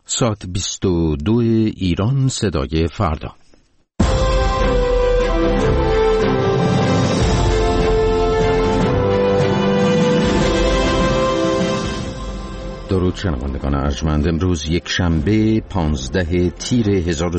ساعت 22 ایران صدای فردا. درود شنوندگان ارجمند. امروز یک شنبه 15 تیر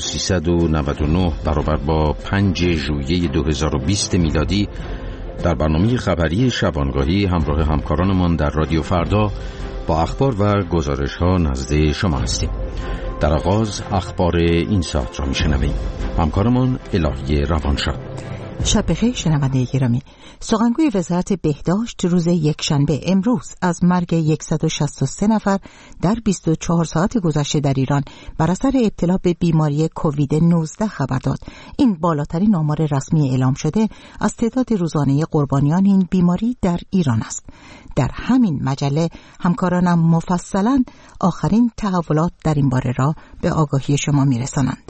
1399 برابر با 5 ژوئیه 2020 میلادی در برنامه خبری شبانگاهی همراه همکارانمان در رادیو فردا با اخبار و گزارش‌ها نزد شما هستیم. در آغاز اخبار این ساعت را می‌شنویم. همکارمان الهی روانشاد. شب بخیر شنونده گرامی. سخنگوی وزارت بهداشت روز یکشنبه امروز از مرگ 163 نفر در 24 ساعت گذشته در ایران بر اثر ابتلا به بیماری کووید 19 خبر داد. این بالاترین آمار رسمی اعلام شده از تعداد روزانه قربانیان این بیماری در ایران است. در همین مجله همکارانم مفصلاً آخرین تحولات در این باره را به آگاهی شما میرسانند.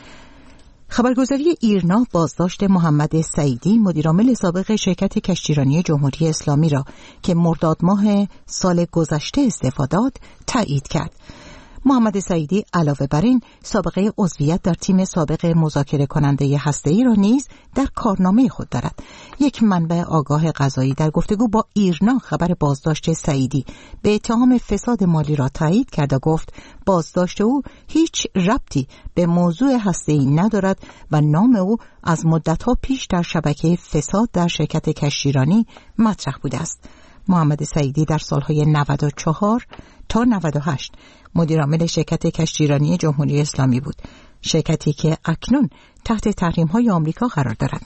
خبرگزاری ایرنا بازداشت محمد سعیدی مدیرعامل سابق شرکت کشتیرانی جمهوری اسلامی را که مرداد ماه سال گذشته استعفا داد تایید کرد. محمد سعیدی علاوه بر این سابقه عضویت در تیم سابق مذاکره کننده هسته‌ای را نیز در کارنامه خود دارد. یک منبع آگاه قضایی در گفتگو با ایرنا خبر بازداشت سعیدی به اتهام فساد مالی را تایید کرد و گفت بازداشت او هیچ ربطی به موضوع هسته‌ای ندارد و نام او از مدت‌ها پیش در شبکه فساد در شرکت کشتیرانی مطرح بوده است. محمد سعیدی در سالهای 94 تا 98 مدیرعامل شرکت کشتیرانی جمهوری اسلامی بود، شرکتی که اکنون تحت تحریم‌های آمریکا قرار دارد.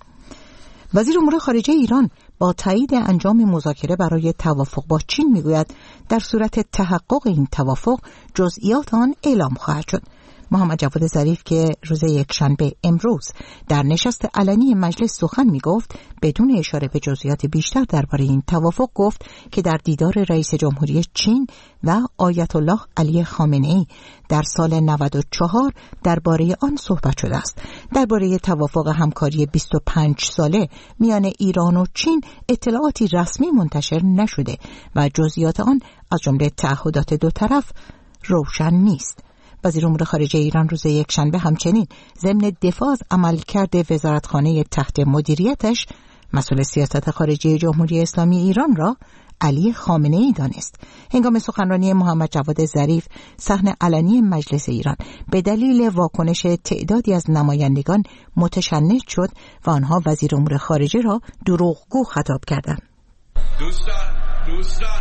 وزیر امور خارجه ایران با تایید انجام مذاکره برای توافق با چین میگوید در صورت تحقق این توافق جزئیات آن اعلام خواهد شد. محمد جواد ظریف که روز یکشنبه امروز در نشست علنی مجلس سخن میگفت بدون اشاره به جزئیات بیشتر درباره این توافق گفت که در دیدار رئیس جمهوری چین و آیت الله علی خامنه‌ای در سال 94 درباره آن صحبت شده است. درباره توافق همکاری 25 ساله میان ایران و چین اطلاعاتی رسمی منتشر نشده و جزئیات آن از جمله تعهدات دو طرف روشن نیست. وزیر امور خارجه ایران روز یکشنبه همچنین ضمن دفاع از عملکرد وزارتخانه تحت مدیریتش مسئول سیاست خارجی جمهوری اسلامی ایران را علی خامنه‌ای دانست. هنگام سخنرانی محمد جواد ظریف صحن علنی مجلس ایران به دلیل واکنش تعدادی از نمایندگان متشنج شد و آنها وزیر امور خارجه را دروغگو خطاب کردند. دوستان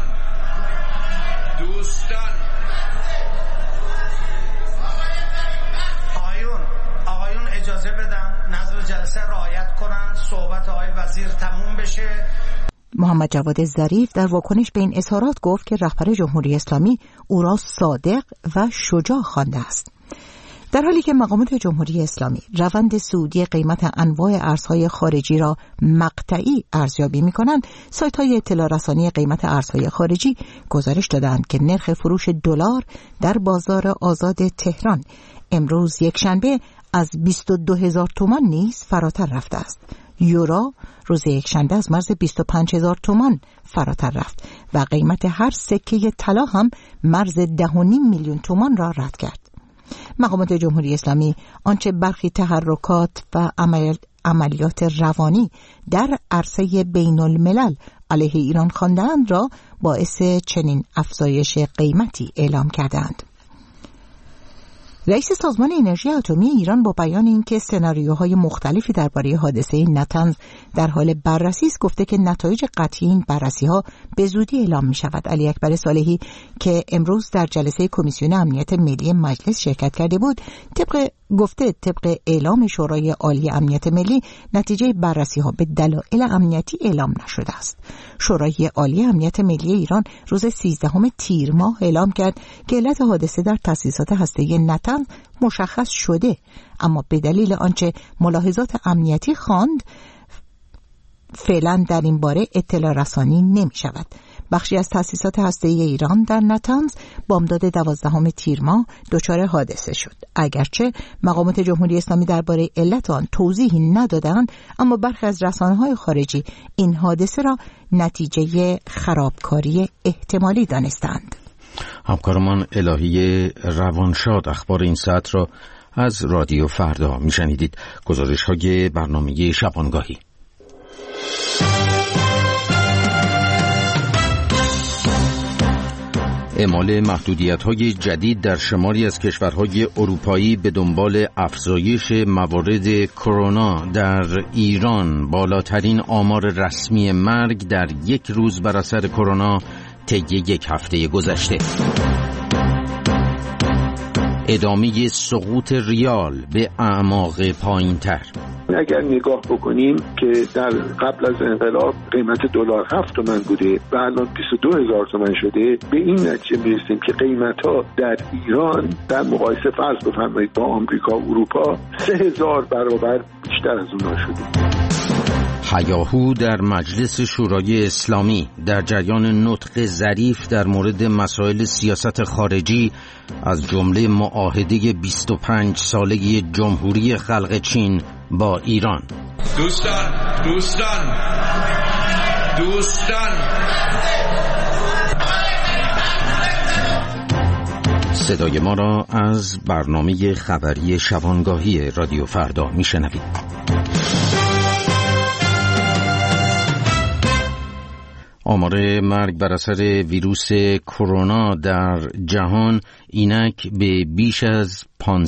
اجازه بدم نظر جلسه رعایت کنن، صحبت آقای وزیر تموم بشه. محمد جواد ظریف در واکنش به این اظهارات گفت که رهبر جمهوری اسلامی او را صادق و شجاع خوانده است. در حالی که مقامات جمهوری اسلامی روند صعودی قیمت انواع ارزهای خارجی را مقطعی ارزیابی می‌کنند، سایت‌های اطلاع رسانی قیمت ارزهای خارجی گزارش دادند که نرخ فروش دلار در بازار آزاد تهران امروز یکشنبه از 22,000 تومان نیز فراتر رفته است. یورو روز یکشنبه از مرز 25,000 تومان فراتر رفت و قیمت هر سکه طلا هم مرز 10.5 میلیون تومان را رد کرد. مقامات جمهوری اسلامی آنچه برخی تحرکات و عملیات روانی در عرصه بین الملل علیه ایران خواندند را باعث چنین افزایش قیمتی اعلام کردند. رئیس سازمان انرژی اتمی ایران با بیان اینکه سناریوهای مختلفی درباره حادثه نتنز در حال بررسی است گفته که نتایج قطعی این بررسی‌ها به زودی اعلام می‌شود. علی اکبر صالحی که امروز در جلسه کمیسیون امنیت ملی مجلس شرکت کرده بود طبق اعلام شورای عالی امنیت ملی نتیجه بررسی‌ها به دلایل امنیتی اعلام نشده است. شورای عالی امنیت ملی ایران روز 13 تیر ماه اعلام کرد که علت حادثه در تأسیسات هسته‌ای نتنز مشخص شده، اما به دلیل آنچه ملاحظات امنیتی خواند فعلا در این باره اطلاع رسانی نمی شود. بخشی از تأسیسات هسته‌ای ایران در نتنز بامداد 12 تیر ماه دچار حادثه شد. اگرچه مقامات جمهوری اسلامی درباره علت آن توضیحی ندادند، اما برخی از رسانه‌های خارجی این حادثه را نتیجه خرابکاری احتمالی دانستند. همکارمان الهی روانشاد اخبار این ساعت را از رادیو فردا میشنیدید. گزارش‌های برنامه شبانگاهی. اعمال محدودیت‌های جدید در شماری از کشورهای اروپایی به دنبال افزایش موارد کرونا در ایران، بالاترین آمار رسمی مرگ در یک روز بر اثر کرونا طی یک هفته گذشته. ادامه سقوط ریال به اعماق پایین‌تر. اگر نگاه بکنیم که در قبل از انقلاب قیمت دلار 7 تومن بوده و الان 22,000 تومن شده، به این نتیجه میرسیم که قیمت‌ها در ایران در مقایسه فرض بفرمایید با آمریکا و اروپا 3,000 برابر بیشتر از اونها شده. هیاهو در مجلس شورای اسلامی در جریان نطق ظریف در مورد مسائل سیاست خارجی از جمله معاهده 25 ساله جمهوری خلق چین با ایران. دوستان صدای ما را از برنامه خبری شبانگاهی رادیو فردا میشنوید. آمار مرگ بر اثر ویروس کرونا در جهان اینک به بیش از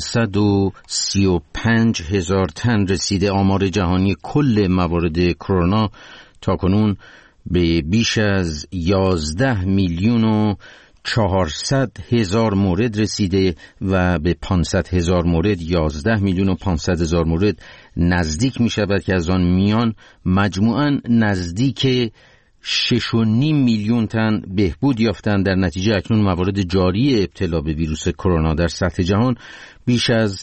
535,000 تن رسیده. آمار جهانی کل موارد کرونا تاکنون به بیش از 11,400,000 مورد رسیده و به 500,000 مورد 11,500,000 مورد نزدیک می شود که از آن میان مجموعاً نزدیک 6.5 میلیون تن بهبود یافتند. در نتیجه اکنون موارد جاری ابتلا به ویروس کرونا در سطح جهان بیش از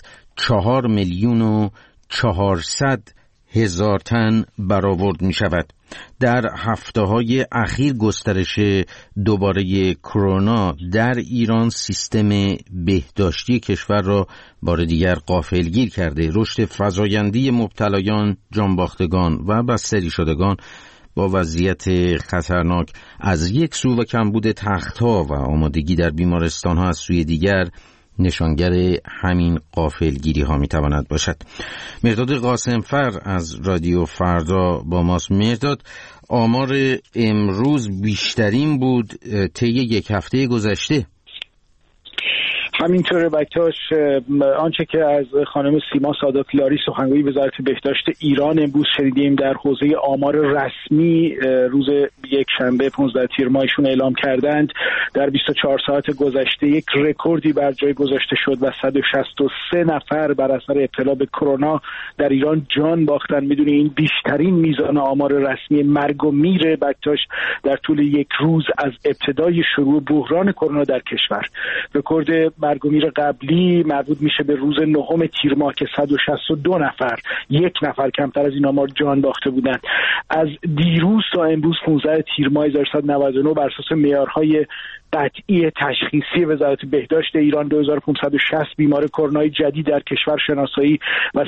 4,400,000 تن برآورد می شود. در هفته‌های اخیر گسترش دوباره کرونا در ایران سیستم بهداشتی کشور را بار دیگر غافلگیر کرده. رشد فزاینده‌ای مبتلایان، جانباختگان و بستری شدگان با وضعیت خطرناک از یک سو و کمبود تخت‌ها و آمادگی در بیمارستان‌ها از سوی دیگر نشانگر همین غافلگیری‌ها می‌تواند باشد. مرداد قاسمفر از رادیو فردا با ماست. مرداد، آمار امروز بیشترین بود طی یک هفته گذشته. همینطوره بکتاش. آنچه که از خانم سیما سادات‌لاری سخنگوی وزارت بهداشت ایران امروز شنیدیم در حوزه آمار رسمی روز یک شنبه 15 تیر ماهشون اعلام کردند، در 24 ساعت گذشته یک رکوردی بر جای گذاشته شد و 163 نفر بر اثر ابتلا به کرونا در ایران جان باختن. میدونی این بیشترین میزان آمار رسمی مرگ و میر بکتاش در طول یک روز از ابتدای شروع بحران کرونا در کشور. رکورد مرگ و میر قبلی مربوط میشه به روز 9 تیر ماه که 162 نفر، یک نفر کمتر از این آمار جان باخته بودند. از دیروز تا امروز 15 تیر ماه 1399 بر اساس معیارهای قطعی تشخیصی وزارت بهداشت ایران 2560 بیمار کرونا جدید در کشور شناسایی و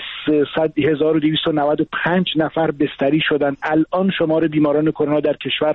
1295 نفر بستری شدند. الان شمار بیماران کرونا در کشور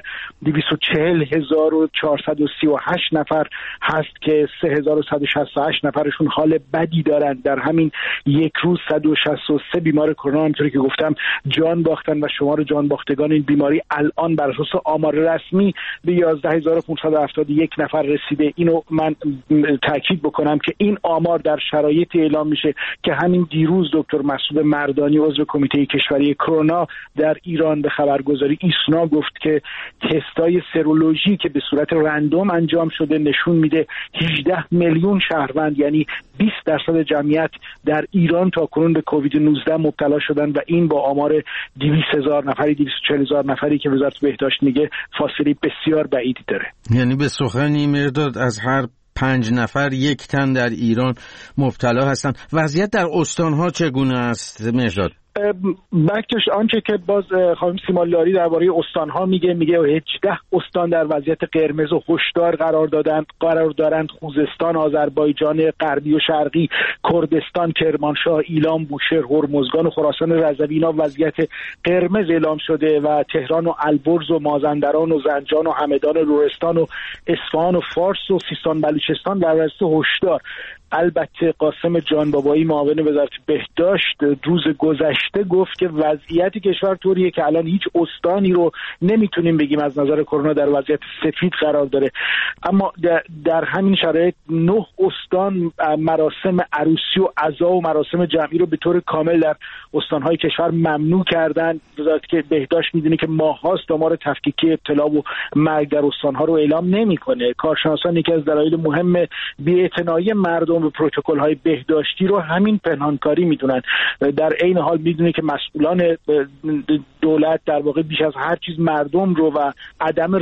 240438 نفر هست که 3168 نفرشون حال بدی دارند. در همین یک روز 163 بیمار کرونا همونطوری که گفتم جان باختن و شمار جان باختگان این بیماری الان بر اساس آمار رسمی به 11571 نفر رسیده. اینو من تاکید بکنم که این آمار در شرایطی اعلام میشه که همین دیروز دکتر مسعود مردانی عضو کمیته کشوری کرونا در ایران به خبرگزاری ایسنا گفت که تستای سرولوژی که به صورت رندوم انجام شده نشون میده 18 میلیون شهروند، یعنی 20% جمعیت در ایران تا کنون به کووید 19 مبتلا شدن و این با آمار 200,000 نفری 240,000 نفری که وزارت بهداشت میگه فاصله بسیار بعیدی داره. یعنی به سخنی مرداد از هر 5 نفر یک تن در ایران مبتلا هستند. وضعیت در استانها چگونه است مرداد؟ بکتش آنچه که باز خانم سیما لاری درباره استان‌ها میگه 18 استان در وضعیت قرمز و هشدار قرار دارند: خوزستان، آذربایجان غربی و شرقی، کردستان، کرمانشاه، ایلام، بوشهر، هرمزگان و خراسان رضوی. اینا وضعیت قرمز اعلام شده و تهران و البرز و مازندران و زنجان و همدان، لرستان و اصفهان و فارس و سیستان بلوچستان در وضعیت هشدار. البته قاسم جانبابایی معاون وزارت بهداشت روز گذشته گفت که وضعیت کشور طوریه که الان هیچ استانی رو نمیتونیم بگیم از نظر کرونا در وضعیت سفید قرار داره. اما در همین شرایط 9 استان مراسم عروسی و عزا و مراسم جمعی رو به طور کامل در استانهای کشور ممنوع کردن. وزارت بهداشت میدونه که ماه‌هاست آمار تفکیکی ابتلا و مرگ در استانها رو اعلام نمیکنه. کارشناسان یکی از دلایل مهم بی‌اعتنایی مردم به پروتکل‌های بهداشتی رو همین پنهانکاری میدونن. در عین حال میدونه که مسئولان دولت در واقع بیش از هر چیز مردم رو و عدم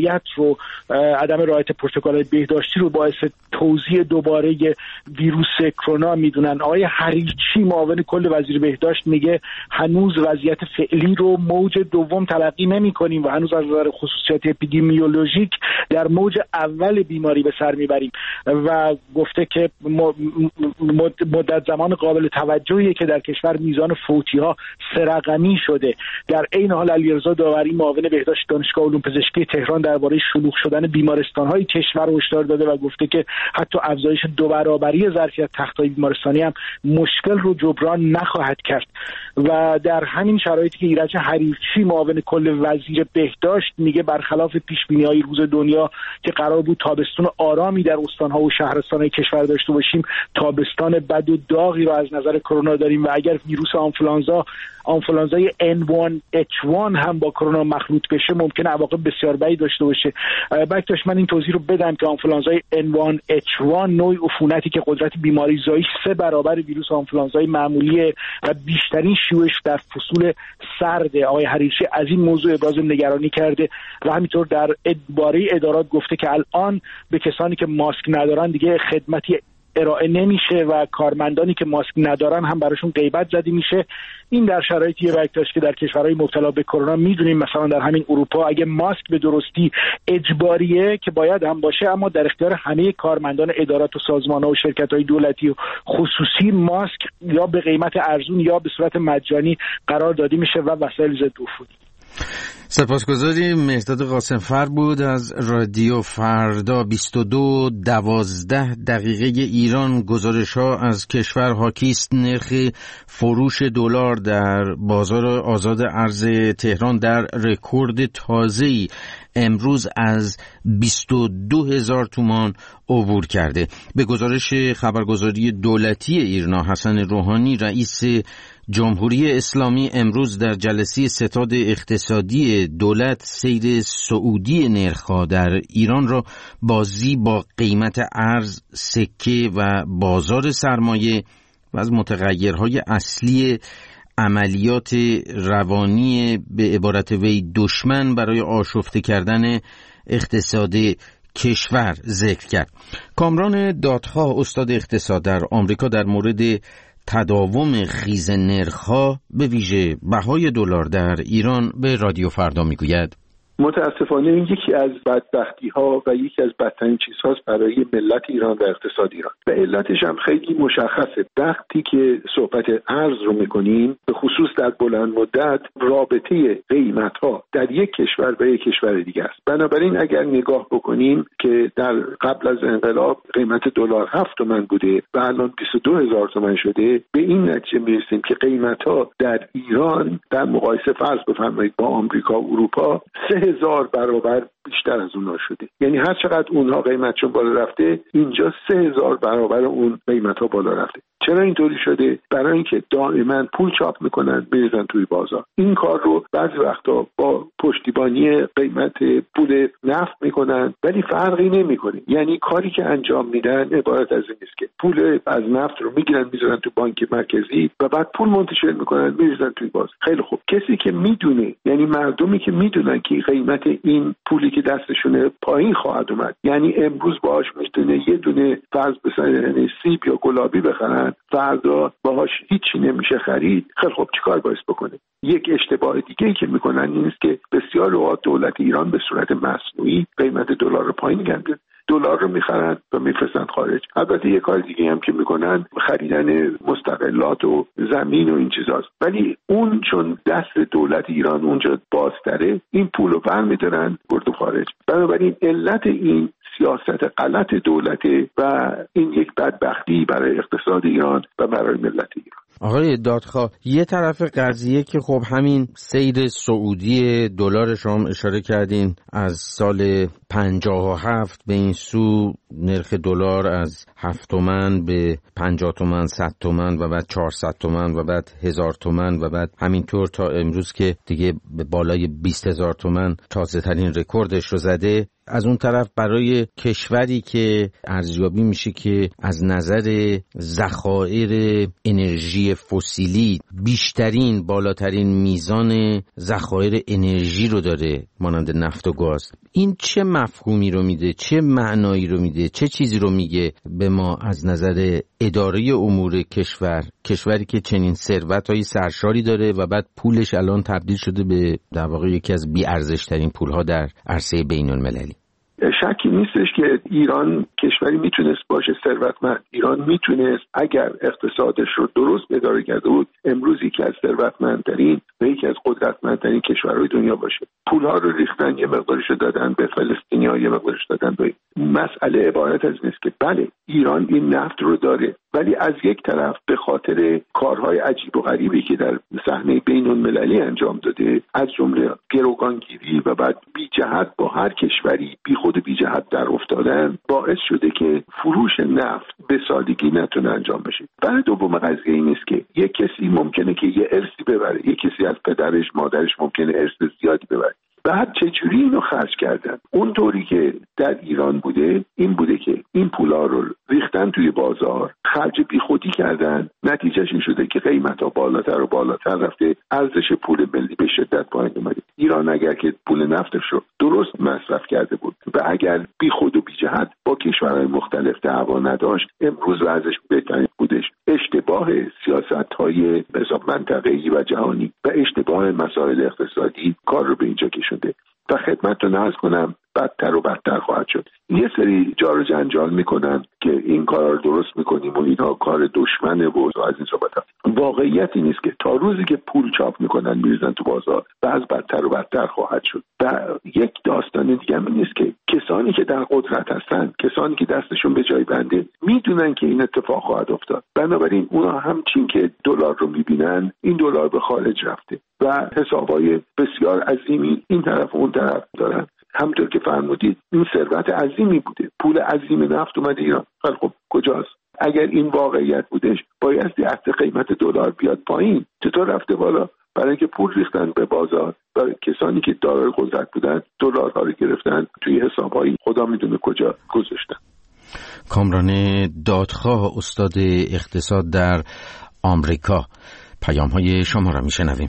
رعایت پروتکل‌های بهداشتی رو باعث توزیع دوباره ویروس کرونا میدونن. آقای حریچی معاون کل وزیر بهداشت میگه هنوز وضعیت فعلی رو موج دوم تلقی نمی‌کنیم و هنوز از نظر خصوصیات اپیدمیولوژیک در موج اول بیماری به سر میبریم و گفته که مدت زمان قابل توجهیه که در کشور میزان فوتی‌ها 3 رقمی شده. در عین حال علیرضا داوری معاون بهداشت دانشگاه علوم پزشکی تهران درباره شلوغ شدن بیمارستان‌های کشور هشدار داده و گفته که حتی افزایش 2 برابری ظرفیت تخت‌های بیمارستانی هم مشکل رو جبران نخواهد کرد. و در همین شرایطی که ایرج حریرچی معاون کل وزیر بهداشت میگه برخلاف پیش‌بینی‌های روز دنیا که قرار بود تابستون آرامی در استان‌ها و شهرستان‌های کشور داشته باشیم، تابستان بد و داغی رو از نظر کرونا داریم و اگر ویروس آنفولانزای N1H1 هم با کرونا مخلوط بشه ممکنه عواقب بسیار بدی داشته باشه. بکتاش من این توضیح رو بدم که آنفولانزای N1H1 نوعی عفونتی که قدرت بیماری زاییش 3 برابر ویروس آنفولانزای معمولیه و بیشترین شیوعش در فصول سرده. آقای حریچی از این موضوع ابراز نگرانی کرده و همینطور در باره ادارات گفته که الان به کسانی که ماسک ندارن دیگه خدمتی ارائه نمیشه و کارمندانی که ماسک ندارن هم براشون غیبت زده میشه. این در شرایطی بکتاش که در کشورهای مبتلا به کرونا میدونیم مثلا در همین اروپا اگه ماسک به درستی اجباریه که باید هم باشه، اما در اختیار همه کارمندان ادارات و سازمان‌ها و شرکت‌های دولتی و خصوصی ماسک یا به قیمت ارزون یا به صورت مجانی قرار داده میشه و وسایل ضد عفونی. سپاسگزاریم. مهرداد قاسمفر بود از رادیو فردا. 22:12 ایران. گزارش‌ها از کشور حاکیست. نرخ فروش دلار در بازار آزاد ارز تهران در رکورد تازه‌ای امروز از 22,000 تومان عبور کرده. به گزارش خبرگزاری دولتی ایرنا، حسن روحانی رئیس جمهوری اسلامی امروز در جلسه ستاد اقتصادی دولت سیر صعودی نرخ‌ها در ایران را بازی با قیمت ارز، سکه و بازار سرمایه و از متغیرهای اصلی عملیات روانی به عبارت وی دشمن برای آشفته کردن اقتصاد کشور ذکر کرد. کامران دادخواه استاد اقتصاد در آمریکا در مورد تداوم خیز نرخ‌ها به ویژه بهای دلار در ایران به رادیو فردا میگوید متاسفانه این یکی از بدبختی‌ها و یکی از بدترین چیزهاست برای ملت ایران و اقتصاد ایران و علتش هم خیلی مشخصه. وقتی که صحبت ارز رو می‌کنیم به خصوص در بلند مدت رابطه قیمت‌ها در یک کشور و یک کشور دیگه است. بنابراین اگر نگاه بکنیم که در قبل از انقلاب قیمت دلار 7 تومن بوده و الان 22,000 تومن شده، به این نتیجه می‌رسیم که قیمت‌ها در ایران در مقایسه فرض بفرمایید با آمریکا و اروپا 3,000 برابر بیشتر از اونها شده. یعنی هر چقدر اونها قیمتشون بالا رفته، اینجا 3,000 برابر اون قیمت‌ها بالا رفته. چرا اینطوری شده؟ برای اینکه دائما پول چاپ میکنن بریزن توی بازار. این کار رو بعضی وقتا با پشتیبانی قیمت پول نفت میکنن ولی فرقی نمیکنه. یعنی کاری که انجام میدن عبارت از این است که پول از نفت رو میگیرن میذارن تو بانک مرکزی و بعد پول منتشر میکنن میریزن توی بازار. خیلی خوب. کسی که میدونه، یعنی مردمی که میدونن که قیمت این پولی که دستشونه پایین خواهد اومد، یعنی امروز باهاش میتونه یه دونه فرض بزنن سیب یا گلابی بخرن، فردا باهاش هیچی نمیشه خرید، خیلی خب چیکار باید بکنه؟ یک اشتباه دیگه‌ای که میکنن این است که بسیار اوقات دولت ایران به صورت مصنوعی قیمت دلار رو پایین می‌کنه، دلار رو میخرن و میفرستن خارج. البته یه کار دیگه هم که میکنن خریدن مستقلات و زمین و این چیزاست، ولی اون چون دست دولت ایران اونجا بازتره، این پول رو برمیدارن برد خارج. بنابراین علت این سیاست غلط دولته و این یک بدبختی برای اقتصاد ایران و برای ملت ایران. آقای دادخواه، یه طرف قضیه که خب همین سیر صعودی دلار شما اشاره کردین، از سال 57 به این سو نرخ دلار از 7 تومن به 50 تومن، 100 تومن و بعد 400 تومن و بعد 1000 تومن و بعد همینطور تا امروز که دیگه به بالای 20,000 تومن تازه ترین رکوردش رو زده. از اون طرف برای کشوری که ارزیابی میشه که از نظر ذخایر انرژی فسیلی بیشترین، بالاترین میزان ذخایر انرژی رو داره مانند نفت و گاز، این چه مفهومی رو میده، چه معنایی رو میده، چه چیزی رو میگه به ما از نظر اداره امور کشوری که چنین ثروت‌های سرشاری داره و بعد پولش الان تبدیل شده به در واقع یکی از بی‌ارزش‌ترین پول‌ها در عرصه بین‌المللی؟ شکی نیستش که ایران کشوری میتونست باشه ثروتمند. ایران میتونست اگر اقتصادش رو درست اداره کرده بود امروز یکی از ثروتمندترین و یکی از قدرتمندترین کشورهای دنیا باشه. پولها رو ریختن، یه مقدارش دادن به فلسطینی‌ها، یه مقدارش دادن به مسئله عبارت از نیست که بله ایران این نفت رو داره، ولی از یک طرف به خاطر کارهای عجیب و غریبی که در صحنه بین‌المللی انجام داده، از جمله گروگانگیری و بعد بی جهت با هر کشوری بی خود بی جهت در افتادن، باعث شده که فروش نفت به سادگی نتونه انجام بشه. برای دوم قضیه این است که یک کسی ممکنه که یه ارثی ببره، یک کسی از پدرش مادرش ممکنه ارث زیادی ببره، بعد چجوری اینو خرج کردن؟ اونطوری که در ایران بوده این بوده که این پولا رو ریختن توی بازار، خرج بیخودی کردن، نتیجهش این شده که قیمت‌ها بالاتر و بالاتر رفته، ارزش پول ملی به شدت پایین اومده. ایران اگر که پول نفتش رو درست مصرف کرده بود و اگر بیخود و بی‌جهت با کشورهای مختلف دعوا نداشت، امروز ارزش بهترین بودش. اشتباه سیاست‌های منطقه‌ای و جهانی و اشتباه مسائل اقتصادی کار رو به اینجا کشونده و خدمتتون عرض کنم بدتر و بدتر خواهد شد. یه سری جار و جنجال میکنن که این کار رو درست میکنیم و اینها کار دشمنه و از این صحبت‌ها. واقعیت این است که تا روزی که پول چاپ میکنن میریزن تو بازار بعض بدتر و بدتر خواهد شد. و یک داستان دیگه هم این است که کسانی که در قدرت هستن، کسانی که دستشون به جای بنده، میدونن که این اتفاق خواهد افتاد. بنابراین اونا همچین که دلار رو میبینن این دلار به خارج رفته و حسابای بسیار عظیمی این طرف و اون طرف دارن. همونطور که فرمودید این ثروت عظیمی بوده، پول عظیم نفت اومده ایران. خب کجاست؟ اگر این واقعیت بودش بایستی حتی قیمت دلار بیاد پایین. چطور رفته بالا؟ برای اینکه پول ریختن به بازار و کسانی که دارای قدرت بودن دلارها رو گرفتن توی حسابهای خدا میدونه کجا گذاشتن. کامران دادخواه، استاد اقتصاد در آمریکا، پیام‌های شما را میشنویم.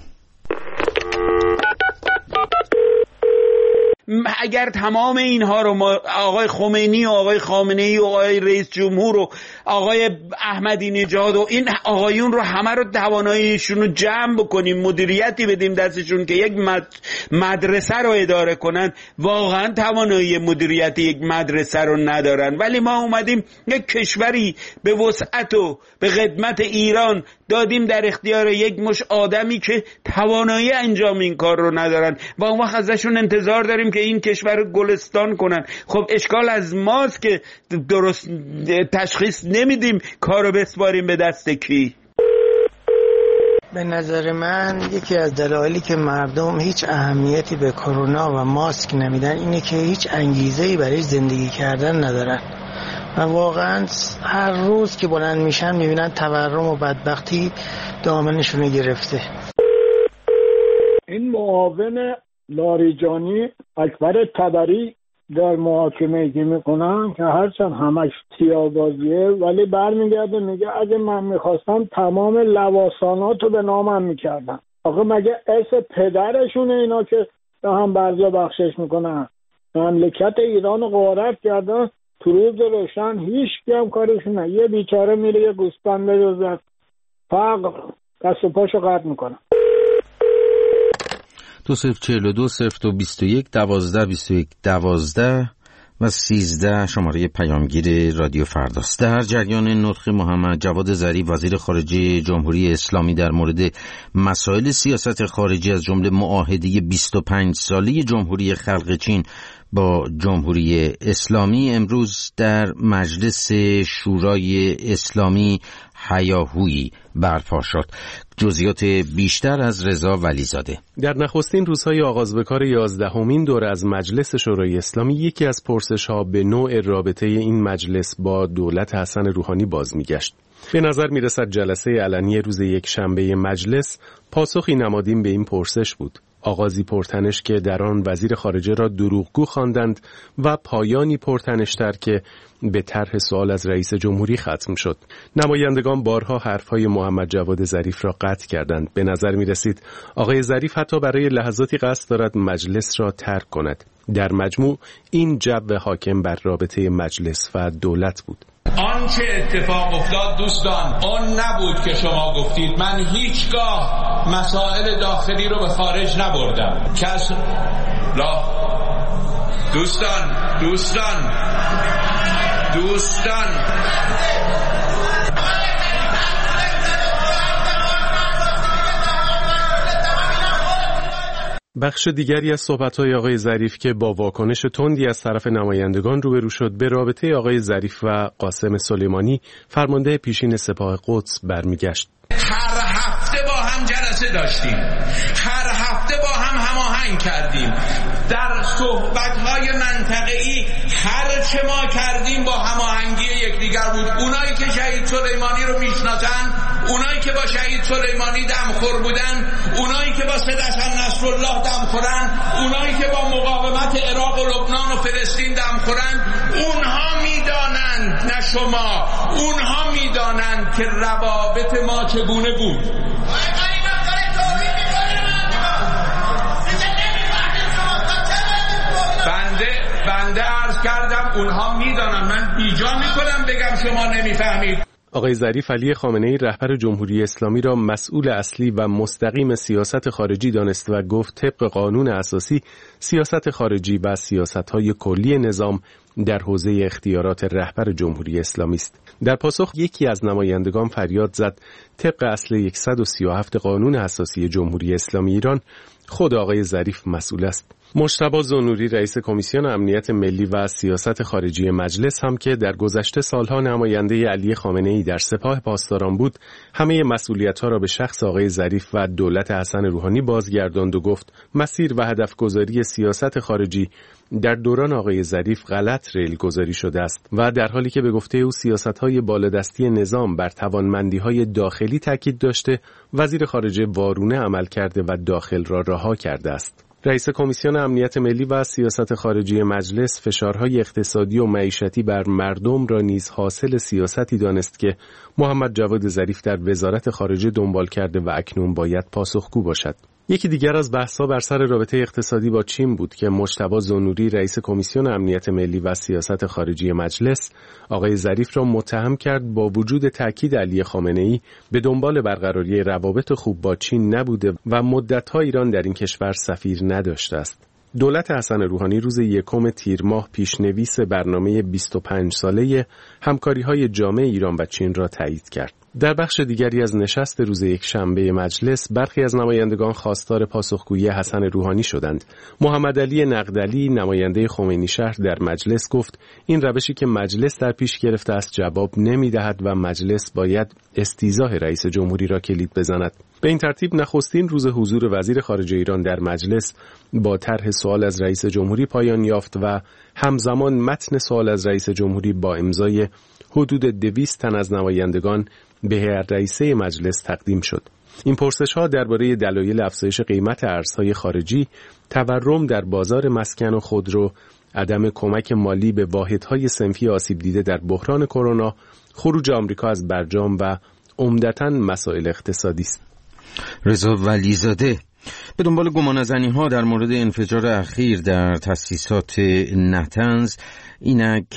اگر تمام اینها رو ما آقای خمینی و آقای خامنه‌ای و آقای رئیس جمهور و آقای احمدی نژاد و این آقایون رو همه رو تواناییشون رو جمع بکنیم، مدیریتی بدیم دستشون که یک مدرسه رو اداره کنن، واقعا توانایی مدیریت یک مدرسه رو ندارن. ولی ما اومدیم یک کشوری به وسعت و به خدمت ایران دادیم در اختیار یک مش آدمی که توانایی انجام این کار رو ندارن و اون وقت ازشون انتظار داریم که این کشور رو گلستان کنن. خب اشکال از ماست که درست تشخیص نمیدیم کارو بسپاریم به دست کی. به نظر من یکی از دلایلی که مردم هیچ اهمیتی به کرونا و ماسک نمیدن اینه که هیچ انگیزه‌ای برای زندگی کردن ندارن و واقعا هر روز که بلند میشن میبینن تورم و بدبختی دامنشون گرفته. این معاون لاریجانی اکبر تبری در محاکمه که میکنن که هرچند همش تیاگازیه ولی برمیگرده میگه اگه من میخواستم تمام لواسانات رو به نامم میکردم. آخه مگه اسم پدرشونه اینا که به هم برجا بخشش میکنن؟ مملکت ایران رو غارت کردن، تو روز روشن هیچ کم کارش نه. یه بیچاره میره یه گوسفند بجزد فقر دست و پاشو قطع میکنه. 2042 0221 12 21 12 و 13 شماره پیامگیر رادیو فرداست. در جریان نطق محمد جواد ظریف وزیر خارجه جمهوری اسلامی در مورد مسائل سیاست خارجی از جمله معاهده 25 ساله جمهوری خلق چین با جمهوری اسلامی امروز در مجلس شورای اسلامی هیاهویی برپا شد. جزئیات بیشتر از رضا ولیزاده. در نخستین روزهای آغاز به کار 11مین دوره از مجلس شورای اسلامی یکی از پرسش‌ها به نوع رابطه این مجلس با دولت حسن روحانی باز می‌گشت. به نظر می‌رسد جلسه علنی روز یکشنبه مجلس پاسخی نمادین به این پرسش بود. آغازی پرتنش که در آن وزیر خارجه را دروغگو خواندند و پایانی پرتنش‌تر که به طرح سوال از رئیس جمهوری ختم شد. نمایندگان بارها حرفهای محمد جواد ظریف را قطع کردند. به نظر می رسید آقای ظریف حتی برای لحظاتی قصد دارد مجلس را ترک کند. در مجموع این جو حاکم بر رابطه مجلس و دولت بود. آنچه اتفاق افتاد دوستان اون نبود که شما گفتید. من هیچگاه مسائل داخلی رو به خارج نبردم. دوستان بخش دیگری از صحبت‌های آقای ظریف که با واکنش تندی از طرف نمایندگان روبرو شد به رابطه آقای ظریف و قاسم سلیمانی فرمانده پیشین سپاه قدس برمیگشت. هر هفته با هم جلسه داشتیم، هر هفته با هم هماهنگ کردیم، در صحبت‌های منطقه‌ای هر چه ما کردیم با هماهنگی یکدیگر بود. اونایی که شهید سلیمانی رو میشناسن، اونایی که با شهید سلیمانی دمخور بودن، اونایی که با سید حسن نصرالله دمخورن، اونایی که با مقاومت عراق و لبنان و فلسطین دمخورن، اونها میدانند، نه شما، اونها میدانند که روابط ما چگونه بود. بنده عرض کردم اونها میدانن، من بیجا میکنم بگم شما نمیفهمید. آقای ظریف علی خامنه‌ای رهبر جمهوری اسلامی را مسئول اصلی و مستقیم سیاست خارجی دانست و گفت طبق قانون اساسی سیاست خارجی و سیاست‌های کلی نظام در حوزه اختیارات رهبر جمهوری اسلامی است. در پاسخ یکی از نمایندگان فریاد زد طبق اصل 137 قانون اساسی جمهوری اسلامی ایران خود آقای ظریف مسئول است. مجتبی زنوری رئیس کمیسیون امنیت ملی و سیاست خارجی مجلس هم که در گذشته سالها نماینده علی خامنه‌ای در سپاه پاسداران بود، همه مسئولیت‌ها را به شخص آقای ظریف و دولت حسن روحانی بازگرداند و گفت مسیر و هدفگذاری سیاست خارجی در دوران آقای ظریف غلط ریل گذاری شده است و در حالی که به گفته او سیاست‌های بالادستی نظام بر توانمندی‌های داخلی تاکید داشته، وزیر خارجه وارونه عمل کرده و داخل را رها کرده است. رئیس کمیسیون امنیت ملی و سیاست خارجی مجلس فشارهای اقتصادی و معیشتی بر مردم را نیز حاصل سیاستی دانست که محمد جواد ظریف در وزارت خارجه دنبال کرده و اکنون باید پاسخگو باشد. یکی دیگر از بحث‌ها بر سر رابطه اقتصادی با چین بود که مجتبی زنوری رئیس کمیسیون امنیت ملی و سیاست خارجی مجلس آقای ظریف را متهم کرد با وجود تاکید علی خامنه‌ای به دنبال برقراری روابط خوب با چین نبوده و مدت‌ها ایران در این کشور سفیر نداشته است. دولت حسن روحانی روز 1 تیر ماه پیشنویس برنامه 25 ساله همکاری‌های جامع ایران و چین را تایید کرد. در بخش دیگری از نشست روز یکشنبه مجلس برخی از نمایندگان خواستار پاسخگویی حسن روحانی شدند. محمد علی نقدلی نماینده خمینی شهر در مجلس گفت این روشی که مجلس در پیش گرفته است جواب نمی‌دهد و مجلس باید استیضاح رئیس جمهوری را کلید بزند. به این ترتیب نخستین روز حضور وزیر خارجه ایران در مجلس با طرح سوال از رئیس جمهوری پایان یافت و همزمان متن سوال از رئیس جمهوری با امضای حدود 200 تن از نمایندگان به هیئت رئیسه مجلس تقدیم شد. این پرسش‌ها درباره دلایل افزایش قیمت ارزهای خارجی، تورم در بازار مسکن و خودرو، عدم کمک مالی به واحدهای صنفی آسیب دیده در بحران کرونا، خروج آمریکا از برجام و عمدتاً مسائل اقتصادی است. رضا ولیزاده به دنبال گمانه‌زنی‌ها در مورد انفجار اخیر در تأسیسات نتنز، اینک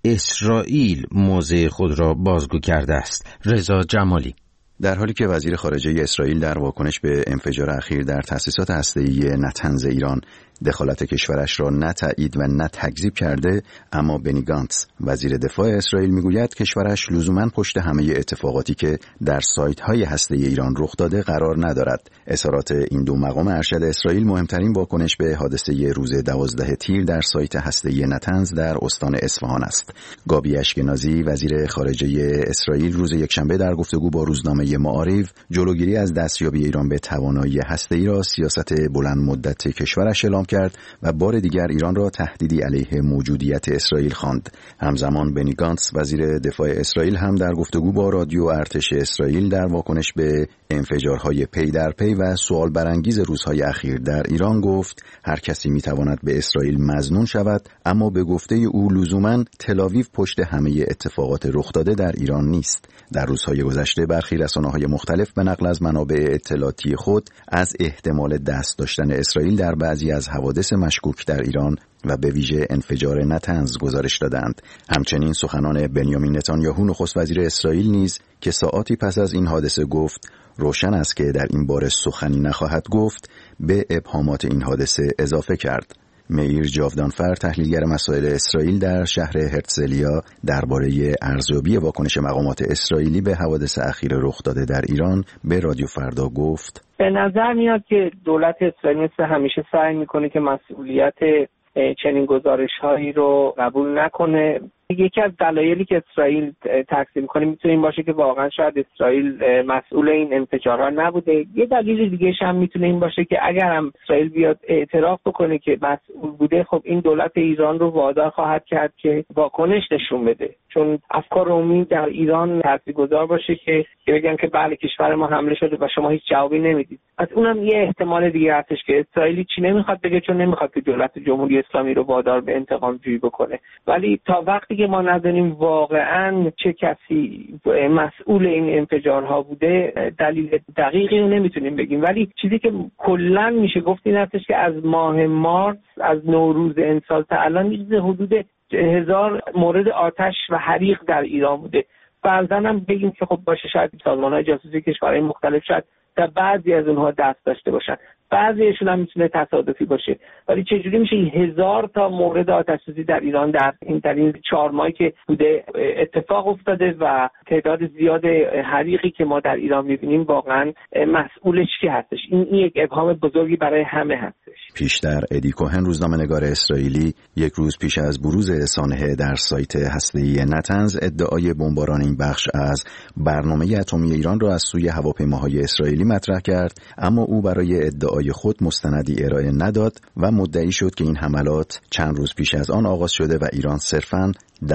اسرائیل موضع خود را بازگو کرده است. رضا جمالی. در حالی که وزیر خارجه اسرائیل در واکنش به انفجار اخیر در تأسیسات هسته‌ای نتنز ایران دخالت کشورش را نه تایید و نه تکذیب کرده، اما بنی گانتز وزیر دفاع اسرائیل میگوید کشورش لزوماً پشت همه اتفاقاتی که در سایت‌های هسته‌ای ایران رخ داده قرار ندارد. اظهارات این دو مقام ارشد اسرائیل مهمترین واکنش به حادثه روز 12 تیر در سایت هسته‌ای نتنز در استان اصفهان است. گابی اشکنازی وزیر خارجه اسرائیل روز یکشنبه در گفتگو با روزنامه معارف جلوگیری از دستیابی ایران به توانایی هسته‌ای را سیاست بلند مدت کشورش اعلام کرد و بار دیگر ایران را تهدیدی علیه موجودیت اسرائیل خواند. همزمان بنی گانتز وزیر دفاع اسرائیل هم در گفتگو با رادیو ارتش اسرائیل در واکنش به انفجارهای پی در پی و سوال برانگیز روزهای اخیر در ایران گفت هر کسی میتواند به اسرائیل مظنون شود، اما به گفته او لزوماً تل‌آویو پشت همه اتفاقات رخ داده در ایران نیست. در روزهای گذشته برخی رسانه‌های مختلف به نقل از منابع اطلاعاتی خود از احتمال دست داشتن اسرائیل در بعضی از حوادث مشکوک در ایران و به ویژه انفجار نتنز گزارش دادند. همچنین سخنان بنیامین نتانیاهو نخست وزیر اسرائیل نیز که ساعاتی پس از این حادثه گفت روشن است که در این باره سخنی نخواهد گفت، به ابهامات این حادثه اضافه کرد. مئیر جاودانفر تحلیلگر مسائل اسرائیل در شهر هرتزلیا درباره ارزیابی واکنش مقامات اسرائیلی به حوادث اخیر رخ داده در ایران به رادیو فردا گفت به نظر میاد که دولت اسرائیل مثل همیشه سعی میکنه که مسئولیت چنین گزارش‌هایی رو قبول نکنه. یکی از دلایلی که اسرائیل تقسیم می‌کنه میتونه این باشه که واقعا شاید اسرائیل مسئول این انفجارها نبوده. یه دلیل دیگه‌ش هم میتونه این باشه که اگر هم اسرائیل بیاد اعتراف بکنه که مسئول بوده، خب این دولت ایران رو وادار خواهد کرد که واکنش نشون بده، چون افکار عمومی در ایران تاثیرگذار باشه که بگن که بله کشور ما حمله شده و شما هیچ جوابی نمیدید. از اونم یه احتمال دیگه هستش که اسرائیل چی نمیخواد بگه، چون نمیخواد که دولت جمهوری اسلامی رو وادار به انتقام جویی بکنه. ولی تا وقتی که ما ندونیم واقعا چه کسی مسئول این انفجارها بوده، دلیل دقیقی رو نمیتونیم بگیم. ولی چیزی که کلا میشه گفت این هستش که از ماه مارس، از نوروز امسال تا الان حدود 1000 مورد آتش و حریق در ایران بوده. فرضاً هم بگیم که خب باشه شاید سازمان‌های جاسوسی کشورهای مختلف شاید در بعضی از اونها دست داشته باشن، بعضیشون هم میتونه تصادفی باشه، ولی چجوری میشه 1000 تا مورد آتش‌سوزی در ایران در این 4 ماهی که بوده اتفاق افتاده و تعداد زیاد حریقی که ما در ایران میبینیم، واقعا مسئولش کی هستش؟ این یک ابهام بزرگی برای همه هستش. پیشتر ادی کوهن روزنامه‌نگار اسرائیلی یک روز پیش از بروز رسانه در سایت هسته‌ای نتنز ادعای بمباران این بخش از برنامه اتمی ایران را از سوی هواپیماهای اسرائیلی مطرح کرد، اما او برای ادعای خود مستندی ارائه نداد و مدعی شد که این حملات چند روز پیش از آن آغاز شده و ایران صرفاً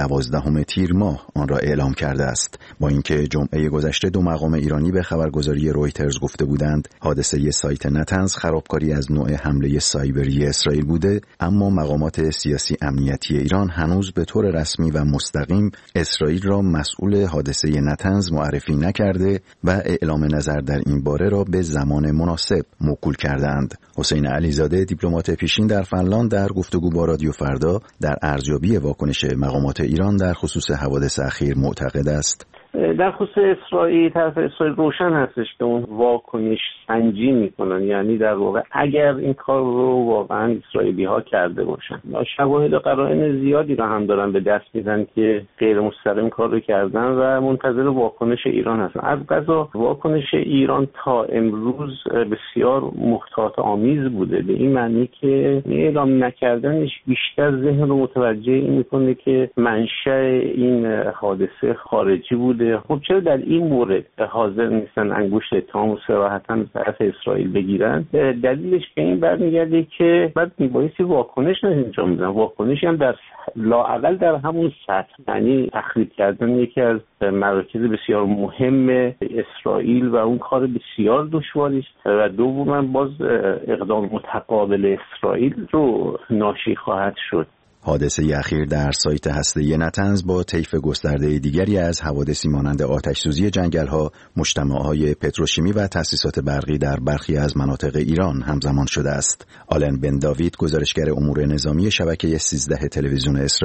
12 تیر ماه آن را اعلام کرده است. با اینکه جمعه گذشته 2 مقام ایرانی به خبرگزاری رویترز گفته بودند حادثه سایت نتنز خرابکاری از نوع حمله سایبری اسرائیل بوده، اما مقامات سیاسی امنیتی ایران هنوز به طور رسمی و مستقیم اسرائیل را مسئول حادثه نتنز معرفی نکرده و اعلام نظر در این باره را به زمان مناسب موکول کردند. حسین علیزاده دیپلمات پیشین در فنلاند در گفتگو با رادیو فردا در ارزیابی واکنش مقامات ایران در خصوص حوادث اخیر معتقد است در خصوص اسرائیل، طرف اسرائیل روشن هستش که اون واکنش سنجی میکنن، یعنی در واقع اگر این کار رو واقعا اسرائیلی ها کرده باشن، شواهد و قرائن زیادی رو هم دارن به دست میدن که غیر مستقیم کار رو کردن و منتظر واکنش ایران هستن. از قضا واکنش ایران تا امروز بسیار محتاط آمیز بوده، به این معنی که اعلام نکردنش بیشتر ذهن رو متوجه این میکنه که منشأ این حادثه خارجی بوده. خب چرا در این مورد حاضر نیستن انگشت اتهام صراحتاً به طرف اسرائیل بگیرن؟ دلیلش به این برمیگرده که بعد میبایستی واکنش انجام بدن، واکنشی هم در لااقل در همون سطح، یعنی تخریب کردن یکی از مراکز بسیار مهم اسرائیل و اون کار بسیار دشواری است و دوماً باز اقدام متقابل اسرائیل رو ناشی خواهد شد. حادثه اخیر در سایت هسته‌ای نتنز با طیف گسترده دیگری از حوادثی مانند آتش‌سوزی جنگل‌ها، مجتمع‌های پتروشیمی و تأسیسات برقی در برخی از مناطق ایران همزمان شده است. آلن بن داوید، گزارشگر امور نظامی شبکه 13 تلویزیون اسرائیل،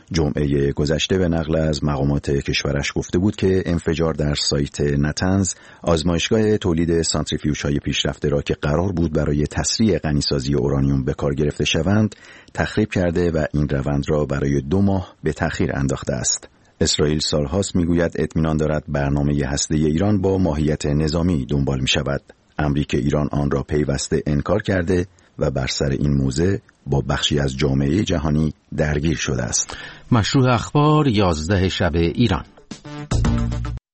جمعه گذشته به نقل از مقامات کشورش گفته بود که انفجار در سایت نتنز آزمایشگاه تولید سانتریفیوژهای پیشرفته را که قرار بود برای تسریع غنیسازی اورانیوم به کار گرفته شوند تخریب کرده و این روند را برای 2 ماه به تأخیر انداخته است. اسرائیل سالهاست میگوید اطمینان دارد برنامه هسته ایران با ماهیت نظامی دنبال می شود. امری که ایران آن را پیوسته انکار کرده و بر سر این موضوع با بخشی از جامعه جهانی درگیر شده است. مشروع اخبار 11 شب ایران.